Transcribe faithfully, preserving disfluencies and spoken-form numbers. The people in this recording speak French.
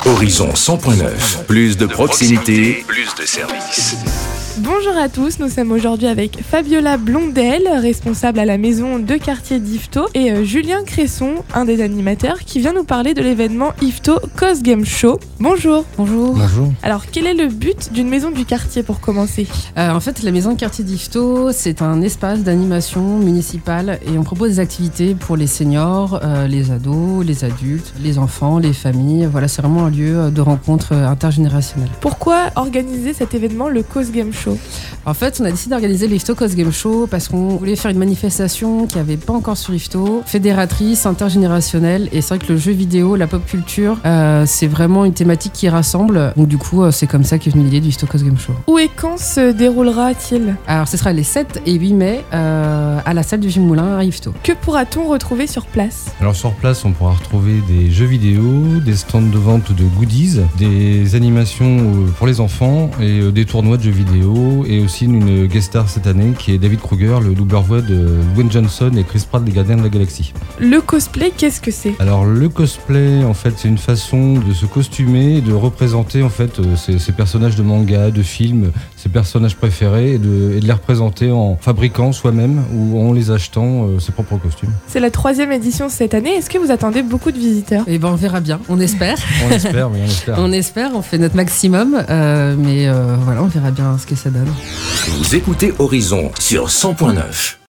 Horizon cent point neuf, plus de proximité, plus de services. Bonjour à tous, nous sommes aujourd'hui avec Fabiola Blondel, responsable à la maison de quartier d'Yvetot, et euh, Julien Cresson, un des animateurs, qui vient nous parler de l'événement Yvetot Cause Game Show. Bonjour. Bonjour. Bonjour. Alors, quel est le but d'une maison du quartier pour commencer ? Euh, en fait, la maison de quartier d'Yvetot, c'est un espace d'animation municipale et on propose des activités pour les seniors, euh, les ados, les adultes, les enfants, les familles. Voilà, c'est vraiment un lieu de rencontre intergénérationnelle. Pourquoi organiser cet événement, le Cause Game Show ? En fait, on a décidé d'organiser l'Yvetot Cause Game Show parce qu'on voulait faire une manifestation qui n'avait pas encore sur Yvetot, fédératrice, intergénérationnelle. Et c'est vrai que le jeu vidéo, la pop culture, euh, c'est vraiment une thématique qui rassemble. Donc du coup, euh, c'est comme ça qu'est venue l'idée du Yvetot Cause Game Show. Où et quand se déroulera-t-il ? Alors, ce sera les sept et huit mai euh, à la salle du Gilles Moulin à Yvetot. Que pourra-t-on retrouver sur place ? Alors sur place, on pourra retrouver des jeux vidéo, des stands de vente de goodies, des animations pour les enfants et des tournois de jeux vidéo et aussi une guest star cette année qui est David Kruger, le doubleur voix de Dwayne Johnson et Chris Pratt des Gardiens de la Galaxie. Le cosplay, qu'est-ce que c'est ? Alors le cosplay, en fait, c'est une façon de se costumer et de représenter en fait ces, ces personnages de manga, de films, ses personnages préférés et de, et de les représenter en fabriquant soi-même ou en les achetant euh, ses propres costumes. C'est la troisième édition cette année. Est-ce que vous attendez beaucoup de visiteurs ? Eh ben, on verra bien. On espère. On espère, oui, on espère. On espère. On fait notre maximum, euh, mais euh, voilà, on verra bien ce que ça donne. Vous écoutez Horizon sur cent point neuf.